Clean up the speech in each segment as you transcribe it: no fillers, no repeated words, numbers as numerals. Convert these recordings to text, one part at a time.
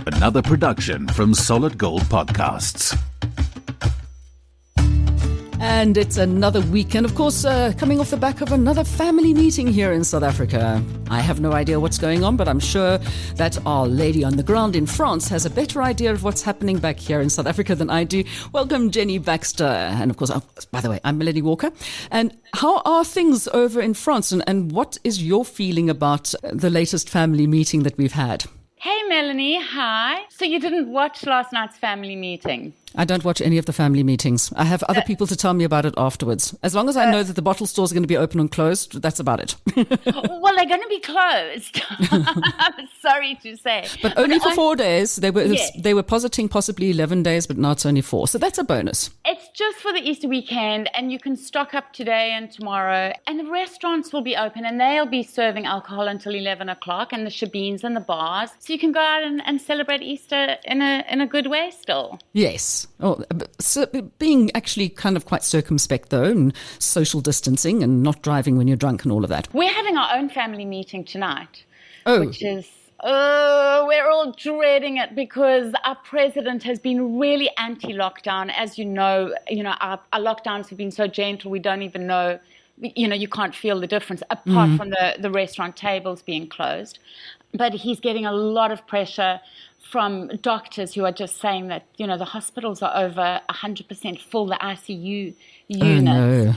Another production from Solid Gold Podcasts. And it's another weekend, of course, coming off the back of another family meeting here in South Africa. I have no idea what's going on, but I'm sure that our lady on the ground in France has a better idea of what's happening back here in South Africa than I do. Welcome, Jenny Baxter. And of course, by the way, I'm Melanie Walker. And how are things over in France? And what is your feeling about the latest family meeting that we've had? Hey, Melanie. Hi. So you didn't watch last night's family meeting? I don't watch any of the family meetings. I have other people to tell me about it afterwards. As long as I know that the bottle stores are going to be open and closed, that's about it. Well, they're going to be closed. I'm sorry to say. But only for 4 days. They were positing possibly 11 days, but now it's only 4. So that's a bonus. It's just for the Easter weekend, and you can stock up today and tomorrow. And the restaurants will be open, and they'll be serving alcohol until 11 o'clock, and the shebeens and the bars. So you can go out and celebrate Easter in a good way still. Yes. Oh, so being actually kind of quite circumspect, though, and social distancing and not driving when you're drunk and all of that. We're having our own family meeting tonight, which is, we're all dreading it because our president has been really anti-lockdown. As you know, our lockdowns have been so gentle, we don't even know, you can't feel the difference apart from the restaurant tables being closed. But he's getting a lot of pressure from doctors who are just saying that, the hospitals are over 100% full, the ICU units. Oh, no.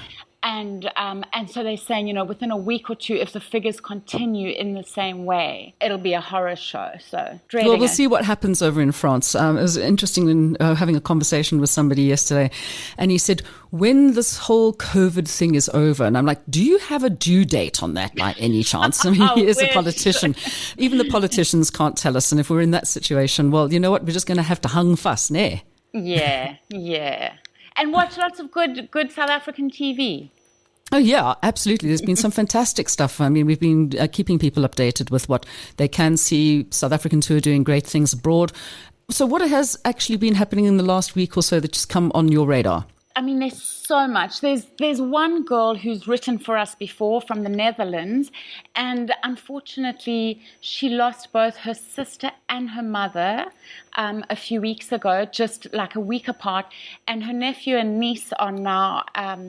And so they're saying, within a week or two, if the figures continue in the same way, it'll be a horror show. So dreading we'll see what happens over in France. It was interesting in having a conversation with somebody yesterday, and he said, when this whole COVID thing is over, and I'm like, do you have a due date on that by any chance? I mean, he is a politician. Even the politicians can't tell us. And if we're in that situation, well, you know what? We're just going to have to hung fuss, ne? Yeah. And watch lots of good South African TV. Oh, yeah, absolutely. There's been some fantastic stuff. I mean, we've been keeping people updated with what they can see. South Africans who are doing great things abroad. So what has actually been happening in the last week or so that's come on your radar? I mean, there's so much. There's one girl who's written for us before from the Netherlands, and unfortunately, she lost both her sister and her mother a few weeks ago, just like a week apart, and her nephew and niece are now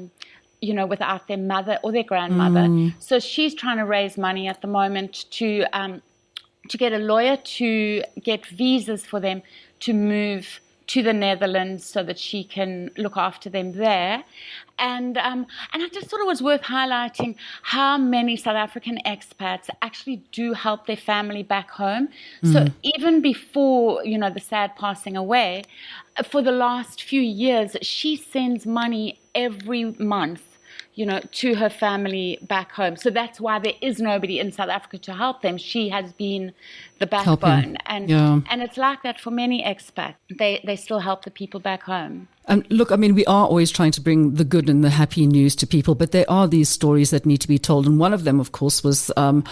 without their mother or their grandmother. So she's trying to raise money at the moment to get a lawyer to get visas for them to move to the Netherlands so that she can look after them there. And I just thought it was worth highlighting how many South African expats actually do help their family back home. So even before, the sad passing away, for the last few years, she sends money every month to her family back home. So that's why there is nobody in South Africa to help them. She has been the backbone. And it's like that for many expats. They still help the people back home. Look, I mean, we are always trying to bring the good and the happy news to people, but there are these stories that need to be told. And one of them, of course, was, and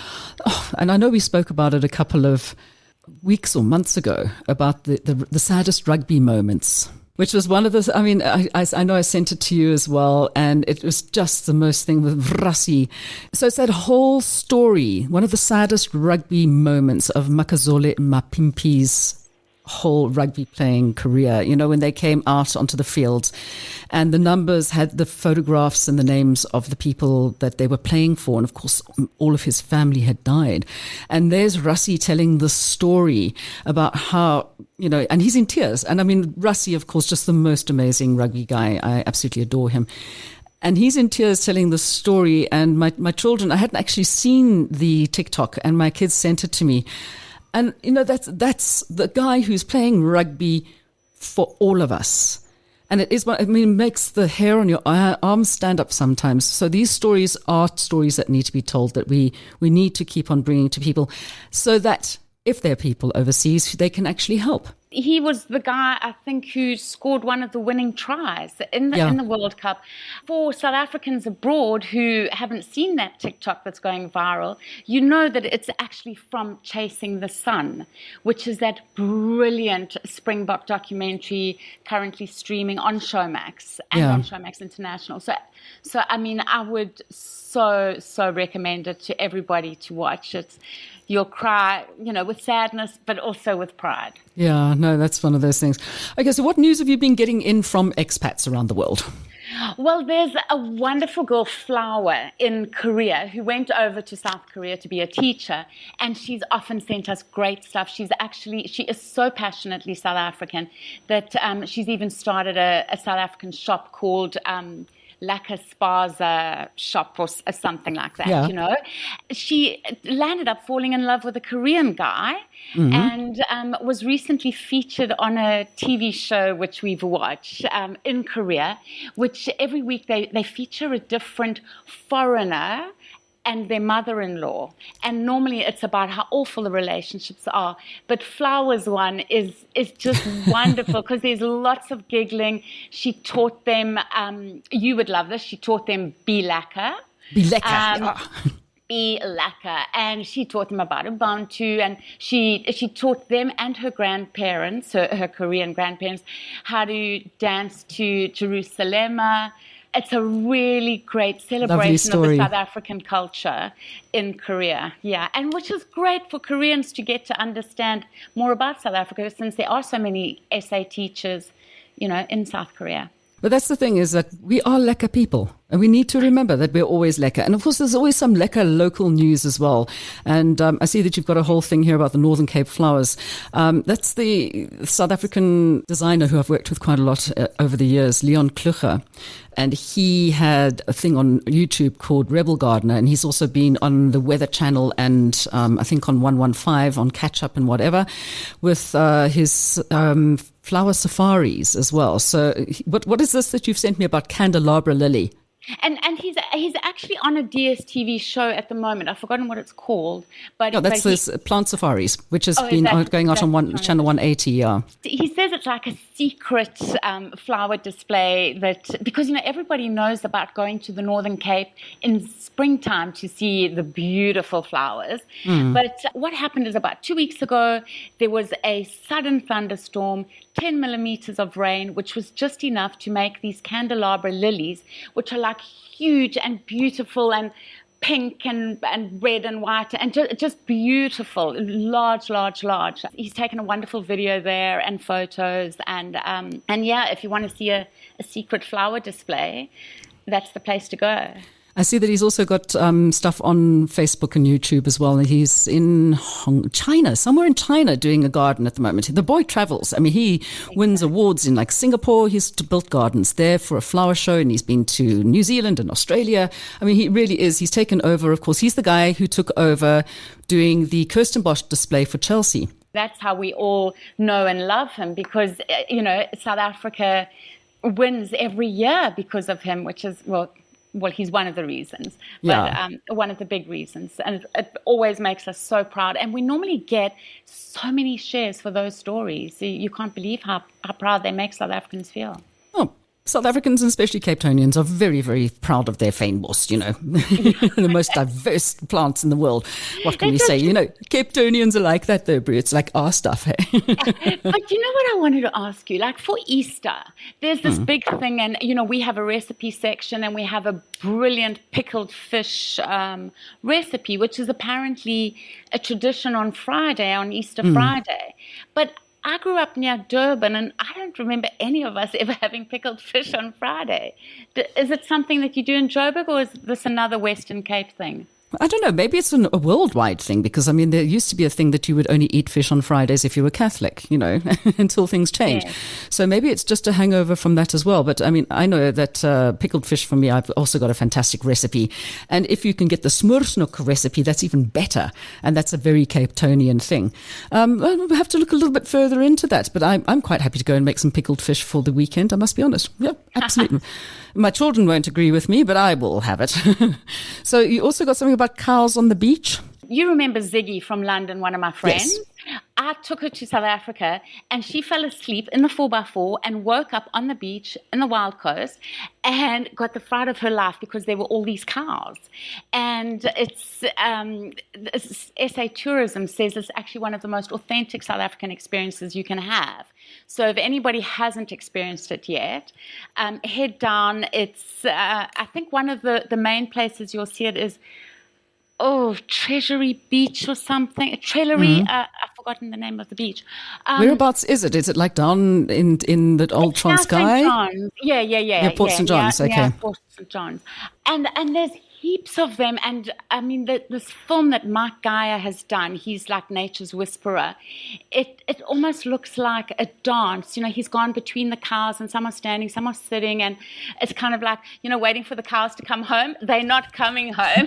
I know we spoke about it a couple of weeks or months ago, about the saddest rugby moments. Which was one of the, I mean, I know I sent it to you as well, and it was just the most thing with Rassie. So it's that whole story, one of the saddest rugby moments of Makazole Mapimpi's whole rugby playing career, when they came out onto the field and the numbers had the photographs and the names of the people that they were playing for. And of course, all of his family had died. And there's Rassie telling the story about how, and he's in tears. And I mean, Rassie, of course, just the most amazing rugby guy. I absolutely adore him. And he's in tears telling the story. And my children, I hadn't actually seen the TikTok, and my kids sent it to me. And, that's the guy who's playing rugby for all of us. And it makes the hair on your arms stand up sometimes. So these stories are stories that need to be told, that we need to keep on bringing to people, so that if there are people overseas, they can actually help. He was the guy, I think, who scored one of the winning tries in the World Cup. For South Africans abroad who haven't seen that TikTok that's going viral, you know that it's actually from Chasing the Sun, which is that brilliant Springbok documentary currently streaming on Showmax and on Showmax International. So I mean, I would so recommend it to everybody to watch. you'll cry, with sadness, but also with pride. Yeah, no, that's one of those things. Okay, so what news have you been getting in from expats around the world? Well, there's a wonderful girl, Flower, in Korea, who went over to South Korea to be a teacher, and she's often sent us great stuff. She is so passionately South African that she's even started a South African shop called Lekker Spaza shop or something like that, Yeah. She landed up falling in love with a Korean guy and was recently featured on a TV show which we've watched in Korea, which every week they feature a different foreigner and their mother-in-law. And normally it's about how awful the relationships are. But Flower's one is just wonderful because there's lots of giggling. She taught them, you would love this, she taught them be lekker. Be lekker. Be lekker. And she taught them about Ubuntu, and she taught them and her grandparents, her Korean grandparents, how to dance to Jerusalem. It's a really great celebration of the South African culture in Korea. Yeah, and which is great for Koreans to get to understand more about South Africa, since there are so many SA teachers, in South Korea. But that's the thing, is that we are lekker people, and we need to remember that we're always lekker. And of course, there's always some lekker local news as well. And I see that you've got a whole thing here about the Northern Cape flowers. That's the South African designer who I've worked with quite a lot over the years, Leon Kluger. And he had a thing on YouTube called Rebel Gardener, and he's also been on the Weather Channel and I think on 115 on Catch Up and whatever with his flower safaris as well. So what is this that you've sent me about candelabra lily? And he's actually on a DSTV show at the moment. I've forgotten what it's called. But that's this Plant Safaris, which has been going out on channel 180, yeah. He says it's like a secret flower display because, everybody knows about going to the Northern Cape in springtime to see the beautiful flowers. But what happened is about 2 weeks ago, there was a sudden thunderstorm, 10 millimeters of rain, which was just enough to make these candelabra lilies, which are like huge and beautiful and pink and red and white and just beautiful, large. He's taken a wonderful video there and photos and yeah, if you want to see a secret flower display, that's the place to go. I see that he's also got stuff on Facebook and YouTube as well. He's in China, somewhere in China, doing a garden at the moment. The boy travels. I mean, he wins awards in like Singapore. He's built gardens there for a flower show, and he's been to New Zealand and Australia. I mean, he really is. He's taken over. Of course, he's the guy who took over doing the Kirstenbosch display for Chelsea. That's how we all know and love him, because, South Africa wins every year because of him, which is, well, he's one of the reasons, but one of the big reasons. And it always makes us so proud. And we normally get so many shares for those stories. You can't believe how proud they make South Africans feel. Oh, South Africans, and especially Cape Townians, are very, very proud of their fynbos, the most diverse plants in the world. What can we say? Cape Townians are like that, though, Brie. It's like our stuff, hey? But you know what I wanted to ask you? Like for Easter, there's this big thing, and, we have a recipe section, and we have a brilliant pickled fish recipe, which is apparently a tradition on Friday, on Easter Friday. But I grew up near Durban, and I don't remember any of us ever having pickled fish on Friday. Is it something that you do in Joburg, or is this another Western Cape thing? I don't know. Maybe it's a worldwide thing, because, I mean, there used to be a thing that you would only eat fish on Fridays if you were Catholic, until things changed. Yes. So maybe it's just a hangover from that as well. But, I mean, I know that pickled fish for me, I've also got a fantastic recipe. And if you can get the smorsnoek recipe, that's even better. And that's a very Cape Townian thing. We'll have to look a little bit further into that. But I'm quite happy to go and make some pickled fish for the weekend, I must be honest. Yeah, absolutely. My children won't agree with me, but I will have it. So you also got something about cows on the beach? You remember Ziggy from London, one of my friends? Yes. I took her to South Africa, and she fell asleep in the 4x4 and woke up on the beach in the Wild Coast and got the fright of her life because there were all these cows. And it's SA Tourism says it's actually one of the most authentic South African experiences you can have. So if anybody hasn't experienced it yet, head down. It's I think one of the main places you'll see it is Treasury Beach or something. Treasury, I've forgotten the name of the beach. Whereabouts is it? Is it like down in the old Transkei? Yeah. Yeah, Port St. John's, okay. Yeah, Port St. John's. And there's heaps of them. And I mean, this film that Mike Geyer has done, he's like nature's whisperer. It almost looks like a dance. You know, he's gone between the cows and some are standing, some are sitting. And it's kind of like, you know, waiting for the cows to come home. They're not coming home.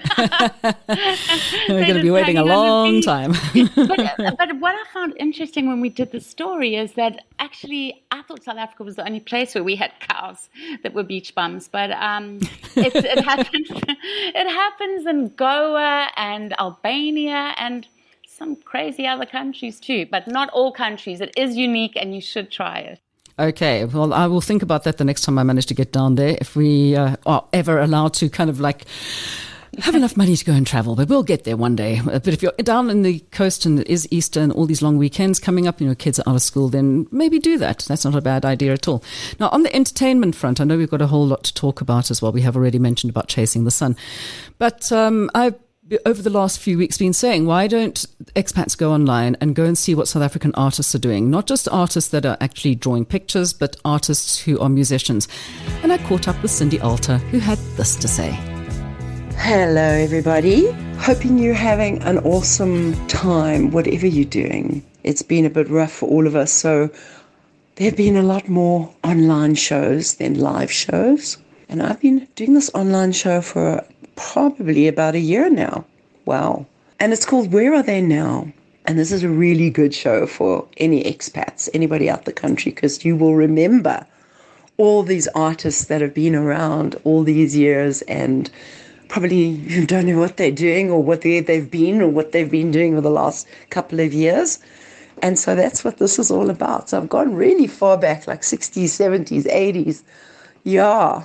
They're going to be waiting a long time. But what I found interesting when we did the story is that actually I thought South Africa was the only place where we had cows that were beach bums. But it happens. It happens in Goa and Albania and some crazy other countries too, but not all countries. It is unique and you should try it. Okay, well, I will think about that the next time I manage to get down there, if we are ever allowed to kind of like have enough money to go and travel, but we'll get there one day. But if you're down in the coast and it is Easter and all these long weekends coming up, you know, kids are out of school, then maybe do that. That's not a bad idea at all. Now, on the entertainment front, I know we've got a whole lot to talk about as well. We have already mentioned about Chasing the Sun. But I've, over the last few weeks, been saying, why don't expats go online and go and see what South African artists are doing? Not just artists that are actually drawing pictures, but artists who are musicians. And I caught up with Cindy Alter, who had this to say. Hello everybody, hoping you're having an awesome time whatever you're doing. It's been a bit rough for all of us, so there have been a lot more online shows than live shows, and I've been doing this online show for probably about a year now. Wow. And it's called Where Are They Now? And this is a really good show for any expats, anybody out the country, because you will remember all these artists that have been around all these years and probably you don't know what they're doing or what they've been or what they've been doing for the last couple of years. And so that's what this is all about. So I've gone really far back, like 60s, 70s, 80s. Yeah.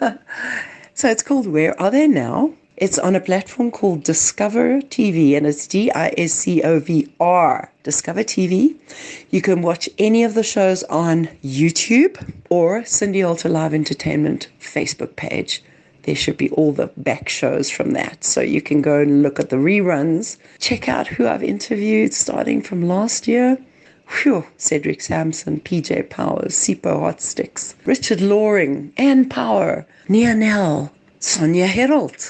So it's called Where Are They Now? It's on a platform called Discover TV, and it's DISCOVR, Discover TV. You can watch any of the shows on YouTube or Cindy Alter Live Entertainment Facebook page. There should be all the back shows from that. So you can go and look at the reruns. Check out who I've interviewed starting from last year. Cedric Sampson, PJ Powers, Sipho Hotsticks, Richard Loring, Ann Power, Nia Nell, Sonia Herold.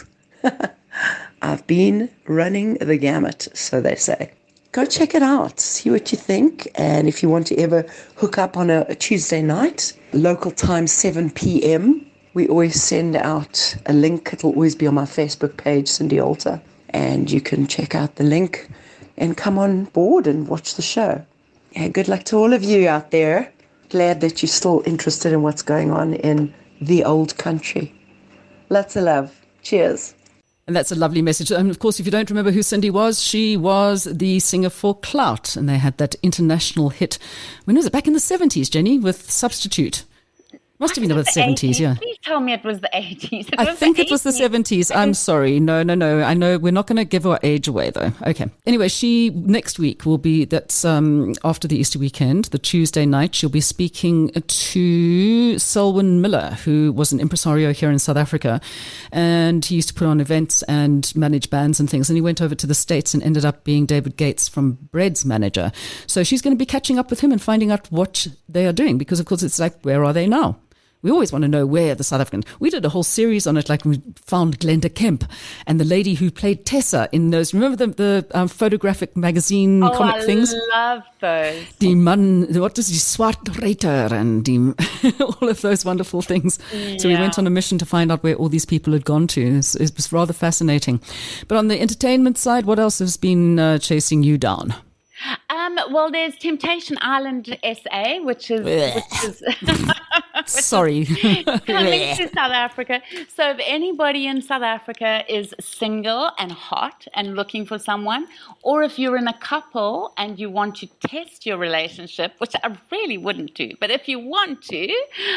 I've been running the gamut, so they say. Go check it out, see what you think. And if you want to ever hook up on a Tuesday night, local time 7 p.m., we always send out a link. It'll always be on my Facebook page, Cindy Alter. And you can check out the link and come on board and watch the show. Yeah, good luck to all of you out there. Glad that you're still interested in what's going on in the old country. Lots of love. Cheers. And that's a lovely message. And of course, if you don't remember who Cindy was, she was the singer for Clout. And they had that international hit. When was it? Back in the 70s, Jenny, with Substitute. Must have been about the 70s, yeah. Please tell me it was the 80s. I think it was the 70s. I'm sorry. No. I know we're not going to give our age away, though. Okay. Anyway, she next week will be, that's after the Easter weekend, the Tuesday night, she'll be speaking to Selwyn Miller, who was an impresario here in South Africa. And he used to put on events and manage bands and things. And he went over to the States and ended up being David Gates from Bread's manager. So she's going to be catching up with him and finding out what they are doing. Because, of course, it's like, where are they now? We always want to know where the South African... We did a whole series on it, like we found Glenda Kemp and the lady who played Tessa in those... Remember the photographic magazine comic things? I love those. Die man, what is die Swart Reiter and die, all of those wonderful things. Yeah. So we went on a mission to find out where all these people had gone to. It was rather fascinating. But on the entertainment side, what else has been chasing you down? Well, there's Temptation Island SA, which is sorry, coming to South Africa. So if anybody in South Africa is single and hot and looking for someone, or if you're in a couple and you want to test your relationship, which I really wouldn't do, but if you want to,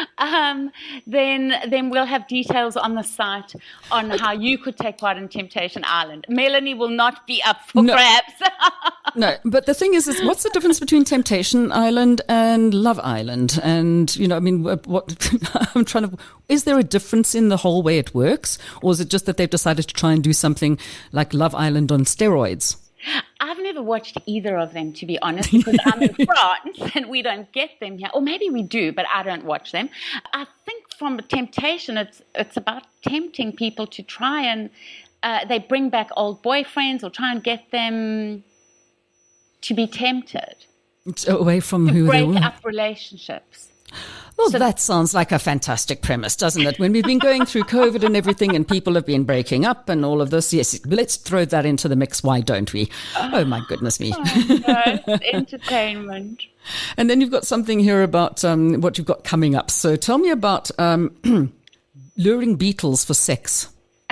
then we'll have details on the site on how you could take part in Temptation Island. Melanie will not be up for grabs. No, but the thing is what's the difference between Temptation Island and Love Island? And, you know, I mean, I'm trying to, is there a difference in the whole way it works? Or is it just that they've decided to try and do something like Love Island on steroids? I've never watched either of them, to be honest, because I'm in France and we don't get them here. Or maybe we do, but I don't watch them. I think from temptation, it's about tempting people to try and they bring back old boyfriends or try and get them to be tempted. It's away from who they were. Break up relationships. Well, that sounds like a fantastic premise, doesn't it? When we've been going through COVID and everything and people have been breaking up and all of this, yes, let's throw that into the mix. Why don't we? Oh, my goodness me. Oh, no, it's entertainment. And then you've got something here about what you've got coming up. So tell me about luring beetles for sex.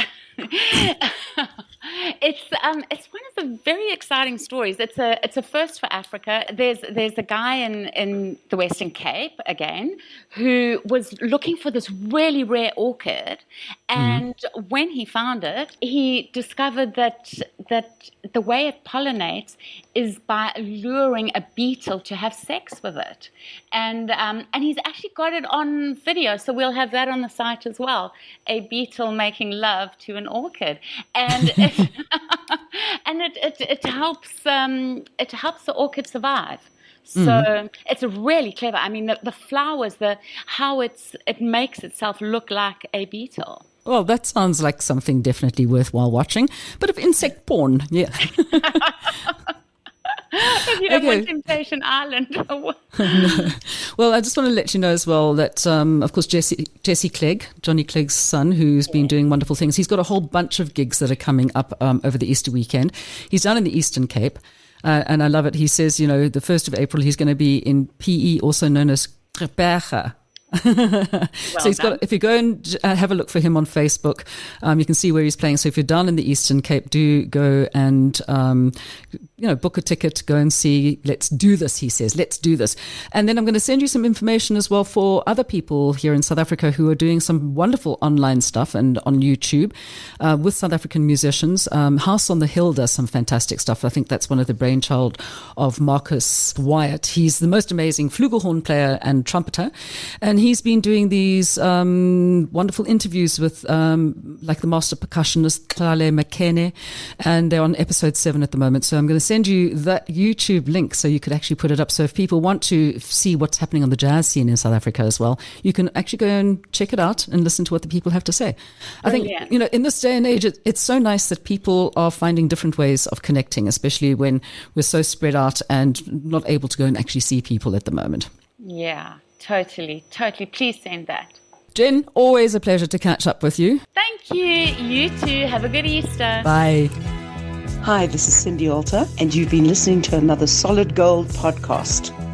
It's one of the very exciting stories. It's a first for Africa. There's a guy in the Western Cape again who was looking for this really rare orchid, and when he found it, he discovered that the way it pollinates is by luring a beetle to have sex with it, and he's actually got it on video, so we'll have that on the site as well. A beetle making love to an orchid, and it helps the orchid survive. So it's really clever. I mean, the flowers, how it makes itself look like a beetle. Well, that sounds like something definitely worthwhile watching. Bit of insect porn, yeah. If you don't want Temptation Island. No. Well, I just want to let you know as well that, of course, Jesse Clegg, Johnny Clegg's son, who's been doing wonderful things, he's got a whole bunch of gigs that are coming up over the Easter weekend. He's down in the Eastern Cape, and I love it. He says, the 1st of April, he's going to be in PE, also known as Gqeberha. So he's got, if you go and have a look for him on Facebook, you can see where he's playing. So if you're down in the Eastern Cape, do go and book a ticket, go and see. Let's do this, he says. Let's do this. And then I'm going to send you some information as well for other people here in South Africa who are doing some wonderful online stuff and on YouTube with South African musicians. House on the Hill does some fantastic stuff. I think that's one of the brainchild of Marcus Wyatt. He's the most amazing flugelhorn player and trumpeter, and he's been doing these wonderful interviews with like the master percussionist Tlale Makene, and they're on episode 7 at the moment. So I'm going to send you that YouTube link so you could actually put it up. So if people want to see what's happening on the jazz scene in South Africa as well, you can actually go and check it out and listen to what the people have to say. I think, in this day and age, it's so nice that people are finding different ways of connecting, especially when we're so spread out and not able to go and actually see people at the moment. Yeah. Totally. Please send that. Jen, always a pleasure to catch up with you. Thank you. You too. Have a good Easter. Bye. Hi, this is Cindy Alter, and you've been listening to another Solid Gold podcast.